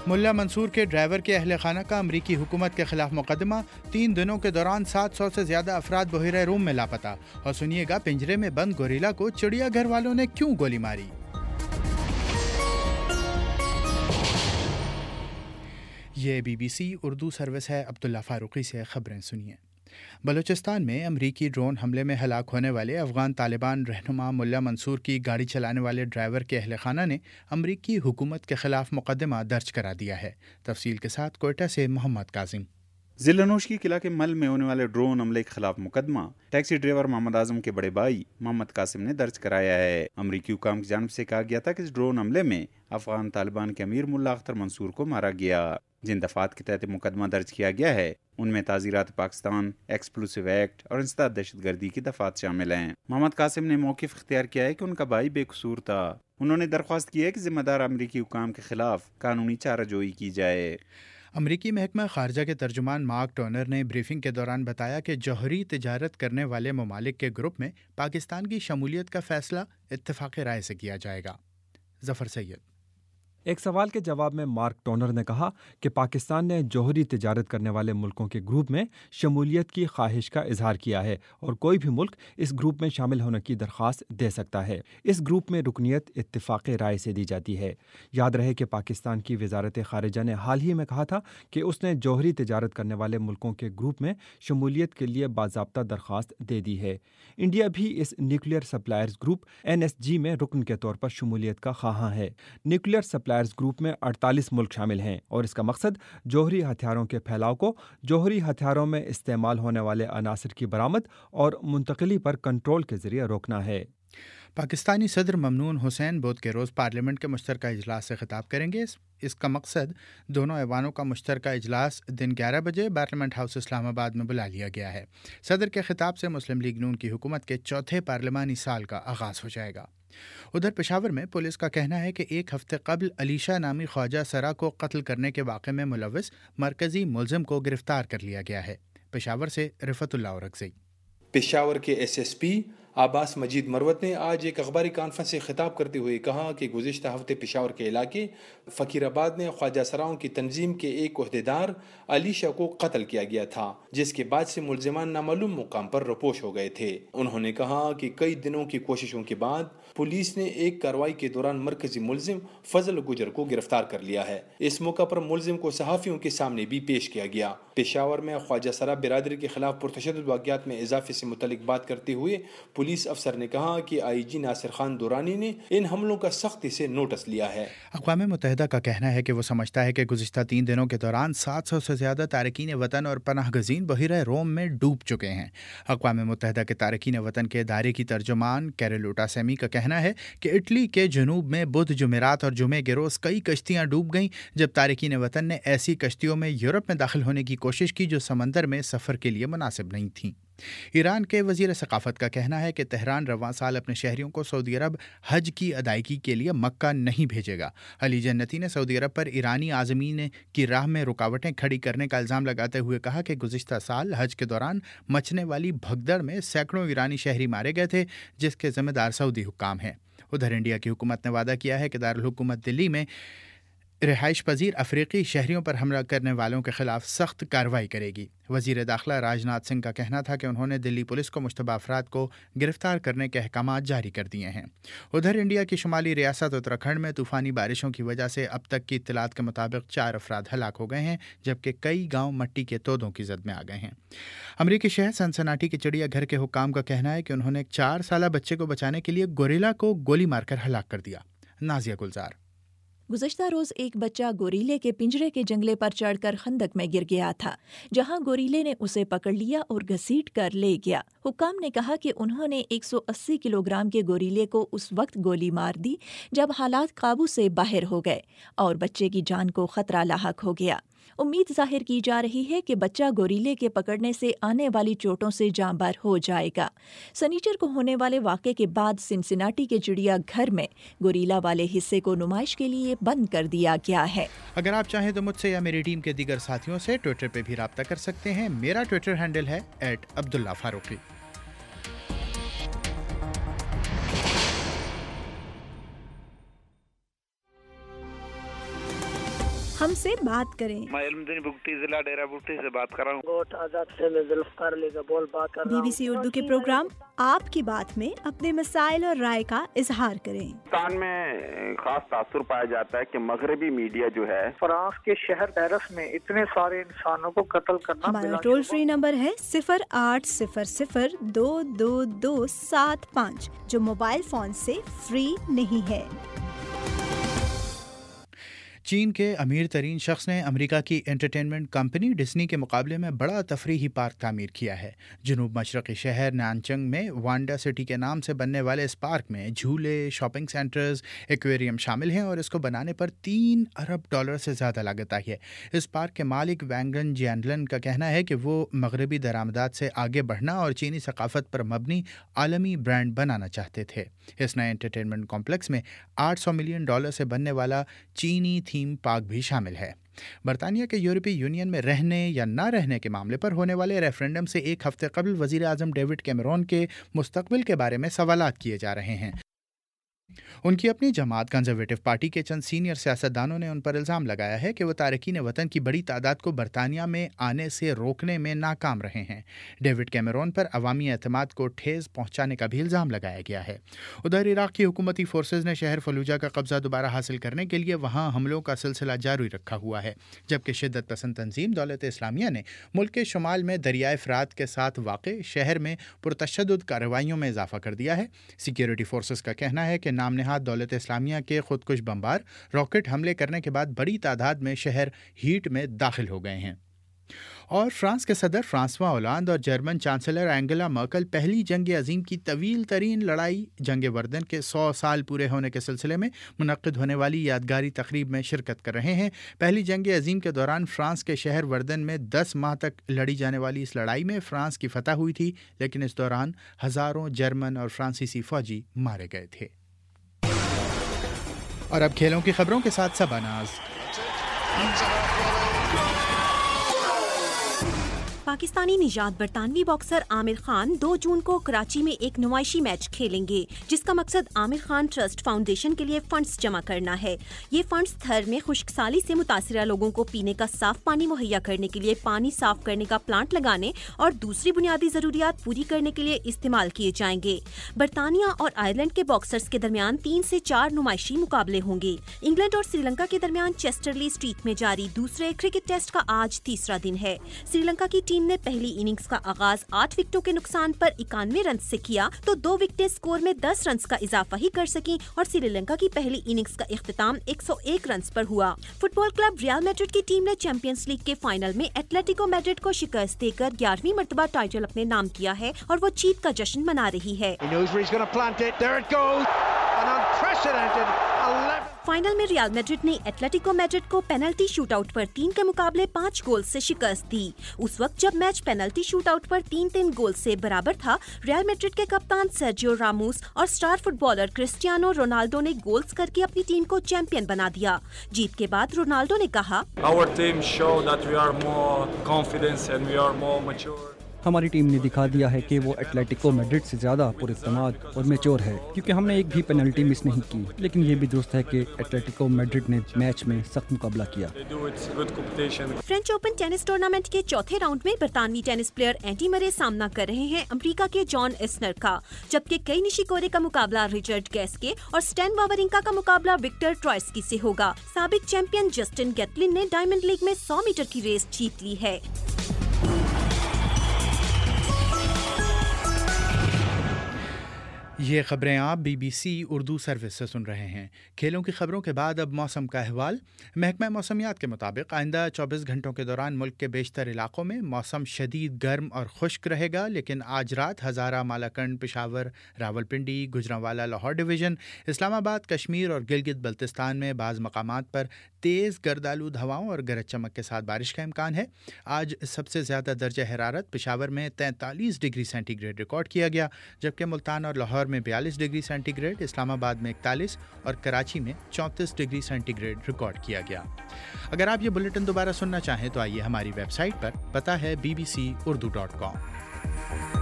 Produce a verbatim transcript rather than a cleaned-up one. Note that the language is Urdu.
ملا منصور کے ڈرائیور کے اہل خانہ کا امریکی حکومت کے خلاف مقدمہ، تین دنوں کے دوران سات سو سے زیادہ افراد بحیرہ روم میں لاپتہ۔ اور سنیے گا پنجرے میں بند گوریلا کو چڑیا گھر والوں نے کیوں گولی ماری۔ یہ B B C Urdu service ہے۔ عبداللہ فاروقی سے خبریں سنیے۔ بلوچستان میں امریکی ڈرون حملے میں ہلاک ہونے والے افغان طالبان رہنما ملا منصور کی گاڑی چلانے والے ڈرائیور کے اہل خانہ نے امریکی حکومت کے خلاف مقدمہ درج کرا دیا ہے۔ تفصیل کے ساتھ کوئٹہ سے محمد کاظم۔ ضلع نوشکی قلعہ کے مل میں ہونے والے ڈرون حملے کے خلاف مقدمہ ٹیکسی ڈرائیور محمد اعظم کے بڑے بھائی محمد قاسم نے درج کرایا ہے۔ امریکی حکام کی جانب سے کہا گیا تھا کہ اس ڈرون حملے میں افغان طالبان کے امیر ملا اختر منصور کو مارا گیا۔ جن دفعات کے تحت مقدمہ درج کیا گیا ہے ان میں تعزیرات پاکستان، ایکسپلوسیو ایکٹ اور انسداد دہشت گردی کی دفعات شامل ہیں۔ محمد قاسم نے موقف اختیار کیا ہے کہ ان کا بھائی بے قصور تھا۔ انہوں نے درخواست کی ہے کہ ذمہ دار امریکی حکام کے خلاف قانونی چارہ جوئی کی جائے۔ امریکی محکمہ خارجہ کے ترجمان مارک ٹونر نے بریفنگ کے دوران بتایا کہ جوہری تجارت کرنے والے ممالک کے گروپ میں پاکستان کی شمولیت کا فیصلہ اتفاق رائے سے کیا جائے گا۔ ظفر سید۔ ایک سوال کے جواب میں مارک ٹونر نے کہا کہ پاکستان نے جوہری تجارت کرنے والے ملکوں کے گروپ میں شمولیت کی خواہش کا اظہار کیا ہے اور کوئی بھی ملک اس گروپ میں شامل ہونے کی درخواست دے سکتا ہے۔ اس گروپ میں رکنیت اتفاق رائے سے دی جاتی ہے۔ یاد رہے کہ پاکستان کی وزارت خارجہ نے حال ہی میں کہا تھا کہ اس نے جوہری تجارت کرنے والے ملکوں کے گروپ میں شمولیت کے لیے باضابطہ درخواست دے دی ہے۔ انڈیا بھی اس nuclear suppliers group N S G میں رکن کے طور پر شمولیت کا خواہاں ہے۔ نیوکلیئر سپلائرز گروپ میں اڑتالیس ملک شامل ہیں اور اس کا مقصد جوہری ہتھیاروں کے پھیلاؤ کو جوہری ہتھیاروں میں استعمال ہونے والے عناصر کی برآمد اور منتقلی پر کنٹرول کے ذریعے روکنا ہے۔ پاکستانی صدر ممنون حسین بدھ کے روز پارلیمنٹ کے مشترکہ اجلاس سے خطاب کریں گے۔ اس کا مقصد دونوں ایوانوں کا مشترکہ اجلاس دن گیارہ بجے پارلیمنٹ ہاؤس اسلام آباد میں بلا لیا گیا ہے۔ صدر کے خطاب سے مسلم لیگ نون کی حکومت کے چوتھے پارلیمانی سال کا آغاز ہو جائے گا۔ ادھر پشاور میں پولیس کا کہنا ہے کہ ایک ہفتے قبل علیشہ نامی خواجہ سرا کو قتل کرنے کے واقعے میں ملوث مرکزی ملزم کو گرفتار کر لیا گیا ہے۔ پشاور سے رفعت اللہ اورکزئی۔ پشاور کے ایس ایس پی عباس مجید مروت نے آج ایک اخباری کانفرنس سے خطاب کرتے ہوئے کہا کہ گزشتہ ہفتے پشاور کے علاقے فقیر آباد میں خواجہ سراؤں کی تنظیم کے ایک عہدیدار علیشہ کو قتل کیا گیا تھا، جس کے بعد سے ملزمان نامعلوم مقام پر روپوش ہو گئے تھے۔ انہوں نے کہا کہ کئی دنوں کی کوششوں کے بعد پولیس نے ایک کارروائی کے دوران مرکزی ملزم فضل گجر کو گرفتار کر لیا ہے۔ اس موقع پر ملزم کو صحافیوں کے سامنے بھی پیش کیا گیا۔ پشاور میں خواجہ سرا برادری کے خلاف پرتشدد واقعات میں اضافے سے متعلق بات کرتے ہوئے پولیس افسر نے کہا کہ آئی جی ناصر خان دورانی نے ان حملوں کا سختی سے نوٹس لیا ہے۔ اقوام متحدہ کا کہنا ہے کہ وہ سمجھتا ہے کہ گزشتہ تین دنوں کے دوران سات سو سے زیادہ تارکین وطن اور پناہ گزین بحیرہ روم میں ڈوب چکے ہیں۔ اقوام متحدہ کے تارکین وطن کے ادارے کی ترجمان کیرلوٹا سیمی کا کہنا ہے کہ اٹلی کے جنوب میں بدھ، جمعرات اور جمعے کے روز کئی کشتیاں ڈوب گئیں، جب تارکین وطن نے ایسی کشتیوں میں یورپ میں داخل ہونے کی کوشش کی جو سمندر میں سفر کے لیے مناسب نہیں تھیں۔ ایران کے وزیر ثقافت کا کہنا ہے کہ تہران رواں سال اپنے شہریوں کو سعودی عرب حج کی ادائیگی کے لیے مکہ نہیں بھیجے گا۔ علی جنتی نے سعودی عرب پر ایرانی عازمین کی راہ میں رکاوٹیں کھڑی کرنے کا الزام لگاتے ہوئے کہا کہ گزشتہ سال حج کے دوران مچنے والی بھگدڑ میں سینکڑوں ایرانی شہری مارے گئے تھے، جس کے ذمہ دار سعودی حکام ہیں۔ ادھر انڈیا کی حکومت نے وعدہ کیا ہے کہ دارالحکومت دلی میں رہائش پذیر افریقی شہریوں پر حملہ کرنے والوں کے خلاف سخت کارروائی کرے گی۔ وزیر داخلہ راج ناتھ سنگھ کا کہنا تھا کہ انہوں نے دلی پولیس کو مشتبہ افراد کو گرفتار کرنے کے احکامات جاری کر دیے ہیں۔ ادھر انڈیا کی شمالی ریاست اتراکھنڈ میں طوفانی بارشوں کی وجہ سے اب تک کی اطلاعات کے مطابق چار افراد ہلاک ہو گئے ہیں، جبکہ کئی گاؤں مٹی کے تودوں کی زد میں آ گئے ہیں۔ امریکی شہر سنسناٹی کے چڑیا گھر کے حکام کا کہنا ہے کہ انہوں نے ایک چار سالہ بچے کو بچانے کے لیے گوریلا کو گولی مار کر ہلاک کر دیا۔ نازیہ گلزار۔ گزشتہ روز ایک بچہ گوریلے کے پنجرے کے جنگلے پر چڑھ کر خندق میں گر گیا تھا، جہاں گوریلے نے اسے پکڑ لیا اور گھسیٹ کر لے گیا۔ حکام نے کہا کہ انہوں نے ایک سو اسی کلو گرام کے گوریلے کو اس وقت گولی مار دی جب حالات قابو سے باہر ہو گئے اور بچے کی جان کو خطرہ لاحق ہو گیا۔ امید ظاہر کی جا رہی ہے کہ بچہ گوریلے کے پکڑنے سے آنے والی چوٹوں سے جاں بر ہو جائے گا۔ سنیچر کو ہونے والے واقعے کے بعد سنسناٹی کے چڑیا گھر میں گوریلا والے حصے کو نمائش کے لیے بند کر دیا گیا ہے۔ اگر آپ چاہیں تو مجھ سے یا میری ٹیم کے دیگر ساتھیوں سے ٹویٹر پہ بھی رابطہ کر سکتے ہیں۔ میرا ٹویٹر ہینڈل ہے ایٹ عبداللہ فاروقی۔ हम से बात करें। मैं इल्मुद्दीन बुगटी जिला डेरा बुगटी से बात कर रहा हूँ। बीबीसी उर्दू के प्रोग्राम आपकी बात में अपने मसाइल और राय का इजहार करें। पाकिस्तान में खास तासुर पाया जाता है कि मगरबी मीडिया जो है, फ्रांस के शहर पेरिस में इतने सारे इंसानों को कत्ल करना। हमारा टोल फ्री नंबर है सिफर आठ सिफर सिफर दो दो दो सात पाँच, जो मोबाइल फोन से फ्री नहीं है। चीन के अमीर तरीन शख्स ने अमेरिका की एंटरटेनमेंट कंपनी डिज्नी के मुकाबले में बड़ा तफरीही पार्क तामीर किया है। जनूब मशरक़ी शहर नानचंग में वांडा सिटी के नाम से बनने वाले इस पार्क में झूले, शॉपिंग सेंटर्स, एक्वेरियम शामिल हैं और इसको बनाने पर तीन अरब डॉलर से ज़्यादा लागत आई है। इस पार्क के मालिक वैंगन जियानलन का कहना है कि वो मगरबी दरामदात से आगे बढ़ना और चीनी सकाफत पर मबनी आलमी ब्रांड बनाना चाहते थे। इस नए एंटरटेनमेंट कॉम्प्लेक्स में आठ सौ मिलियन डॉलर से बनने वाला चीनी थीम पार्क भी शामिल है। बरतानिया के यूरोपीय यूनियन में रहने या न रहने के मामले पर होने वाले रेफरेंडम से एक हफ्ते कबल वज़ीर आज़म डेविड कैमरॉन के मुस्तकबिल के बारे में सवालात किए जा रहे हैं। उनकी अपनी जमात कंजर्वेटिव पार्टी के चंद सीनियर सियासतदानों ने उन पर इल्ज़ाम लगाया है कि वो तारकीन वतन की बड़ी तादाद को बरतानिया में आने से रोकने में नाकाम रहे हैं। डेविड कैमरॉन पर अवामी एतमाद को ठेस पहुंचाने का भी इल्ज़ाम लगाया गया है। उधर इराक़ की हुकूमती फोर्सेज ने शहर फलूजा का कब्ज़ा दोबारा हासिल करने के लिए वहाँ हमलों का सिलसिला जारी रखा हुआ है, जबकि शिद्दत पसंद तंजीम दौलत इस्लामिया ने मुल्क के शुमाल में दरियाए फ़रात के साथ वाक़े शहर में पुरतशद्दुद कार्रवाइयों में इजाफा कर दिया है। सिक्योरिटी फोर्सेज का कहना है कि नाम नहाद दौलत इस्लामिया के खुदकुश बमबार रॉकेट हमले करने के बाद बड़ी तादाद में शहर हीट में दाखिल हो गए हैं। और फ्रांस के सदर फ्रांसवा ओलांद और जर्मन चांसलर एंगेला मर्केल पहली जंग अजीम की तवील तरीन लड़ाई जंग वर्दन के सौ साल पूरे होने के सिलसिले में मुनक्किद होने वाली यादगारी तकरीब में शिरकत कर रहे हैं। पहली जंग अजीम के दौरान फ्रांस के शहर वर्दन में दस माह तक लड़ी जाने वाली इस लड़ाई में फ्रांस की फतह हुई थी, लेकिन इस दौरान हज़ारों जर्मन और फ्रांसीसी फौजी मारे गए थे। और अब खेलों की खबरों के साथ शबानाज। पाकिस्तानी निजात बरतानवी बॉक्सर आमिर खान दो जून को कराची में एक नुमाइशी मैच खेलेंगे, जिसका मकसद आमिर खान ट्रस्ट फाउंडेशन के लिए फंड्स जमा करना है। ये फंड्स थर में खुश्कसाली से मुतासिरा लोगों को पीने का साफ पानी मुहैया करने के लिए पानी साफ करने का प्लांट लगाने और दूसरी बुनियादी जरूरियात पूरी करने के लिए इस्तेमाल किए जाएंगे। बरतानिया और आयरलैंड के बॉक्सर्स के दरमियान तीन से चार नुमाइशी मुकाबले होंगे। इंग्लैंड और श्रीलंका के दरमियान चेस्टरली स्ट्रीट में जारी दूसरे क्रिकेट टेस्ट का आज तीसरा दिन है। श्रीलंका की टीम ने पहली इनिंग्स का आगाज आठ विकेटों के नुकसान पर इक्यानवे रन से किया, तो दो विकेटें स्कोर में दस रन का इजाफा ही कर सकी और श्रीलंका की पहली इनिंग्स का इख्तिताम एक सौ एक रन पर हुआ। फुटबॉल क्लब रियल मैड्रिड की टीम ने चैंपियंस लीग के फाइनल में एटलेटिको मैड्रिड को शिकस्त देकर ग्यारहवीं मर्तबा टाइटल अपने नाम किया है और वो जीत का जश्न मना रही है। फाइनल में रियल मैड्रिड ने एटलेटिको मैड्रिड को पेनल्टी शूटआउट पर तीन के मुकाबले पाँच गोल से शिकस्त दी। उस वक्त जब मैच पेनल्टी शूटआउट पर तीन तीन गोल से बराबर था, रियल मैड्रिड के कप्तान सर्जियो रामोस और स्टार फुटबॉलर क्रिस्टियानो रोनाल्डो ने गोल्स करके अपनी टीम को चैंपियन बना दिया। जीत के बाद रोनाल्डो ने कहा, Our team show that we are more confident and we are more mature. हमारी टीम ने दिखा दिया है कि वो एटलेटिको मैड्रिड से ज़्यादा पुरइत्तेमाद और मैच्योर है, क्योंकि हमने एक भी पेनल्टी मिस नहीं की। लेकिन ये भी दुरुस्त है कि एटलेटिको मैड्रिड ने मैच में सख्त मुकाबला किया। फ्रेंच ओपन टेनिस टूर्नामेंट के चौथे राउंड में बरतानवी टेनिस प्लेयर एंडी मरे सामना कर रहे हैं अमेरिका के जॉन इस्नर का, जबकि कई निशिकोरे का मुकाबला रिचर्ड गैस्के और स्टैन वावरिंका का मुकाबला विक्टर ट्रॉयस्की से होगा। साबिक चैंपियन जस्टिन गैटलिन ने डायमंड लीग में सौ मीटर की रेस जीत ली है। ये खबरें आप बीबीसी उर्दू सर्विस से सुन रहे हैं। खेलों की खबरों के बाद अब मौसम का अहवाल। महकमा मौसमियात के मुताबिक आइंदा चौबीस घंटों के दौरान मुल्क के बेशतर इलाकों में मौसम शदीद गर्म और खुश्क रहेगा, लेकिन आज रात हज़ारा, मालाकंड, पेशावर, रावलपिंडी, गुजरांवाला, लाहौर डिवीज़न, इस्लामाबाद, कश्मीर और गिलगित बल्तिस्तान में बाज़ मकामात पर तेज़ गर्दालूद हवाओं और गरज चमक के साथ बारिश का इम्कान है। आज सबसे ज़्यादा दर्जा हरारत पेशावर में तैंतालीस डिग्री सेंटीग्रेड रिकॉर्ड किया गया, जबकि मुल्तान और लाहौर में बयालीस डिग्री सेंटीग्रेड, इस्लामाबाद में इकतालीस और कराची में चौंतीस डिग्री सेंटीग्रेड रिकॉर्ड किया गया। अगर आप ये बुलेटिन दोबारा सुनना चाहें तो आइए हमारी वेबसाइट पर, पता है B B C Urdu dot com.